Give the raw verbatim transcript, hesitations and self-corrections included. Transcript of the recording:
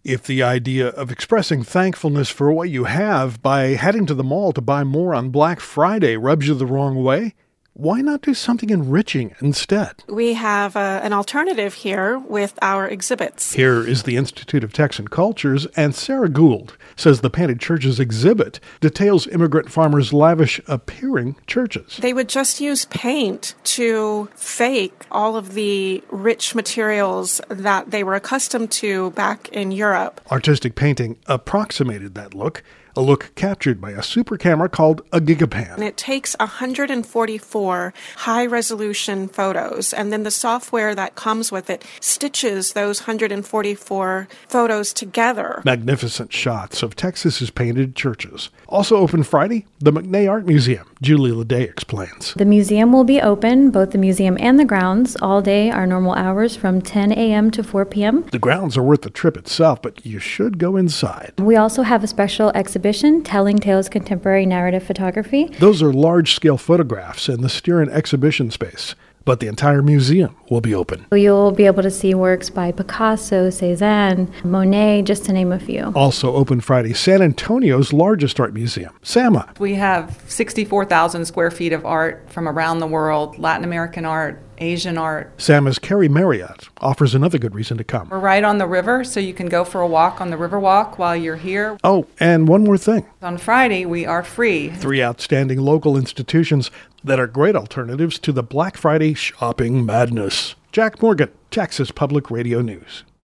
If the idea of expressing thankfulness for what you have by heading to the mall to buy more on Black Friday rubs you the wrong way, why not do something enriching instead? We have uh, an alternative here with our exhibits. Here is the Institute of Texan Cultures, and Sarah Gould says the Painted Churches exhibit details immigrant farmers' lavish appearing churches. They would just use paint to fake all of the rich materials that they were accustomed to back in Europe. Artistic painting approximated that look, a look captured by a super camera called a Gigapan. And it takes one hundred forty-four high-resolution photos, and then the software that comes with it stitches those one hundred forty-four photos together. Magnificent shots of Texas's painted churches. Also open Friday, the McNay Art Museum. Julie Leday explains. The museum will be open, both the museum and the grounds, all day, our normal hours from ten a.m. to four p.m. The grounds are worth the trip itself, but you should go inside. We also have a special exhibition, Telling Tales Contemporary Narrative Photography. Those are large-scale photographs in the Steeren exhibition space, but the entire museum will be open. You'll be able to see works by Picasso, Cézanne, Monet, just to name a few. Also open Friday, San Antonio's largest art museum, SAMA. We have sixty-four thousand square feet of art from around the world, Latin American art, Asian art. SAMA's Carrie Marriott offers another good reason to come. We're right on the river, so you can go for a walk on the Riverwalk while you're here. Oh, and one more thing. On Friday, we are free. Three outstanding local institutions that are great alternatives to the Black Friday shopping madness. Jack Morgan, Texas Public Radio News.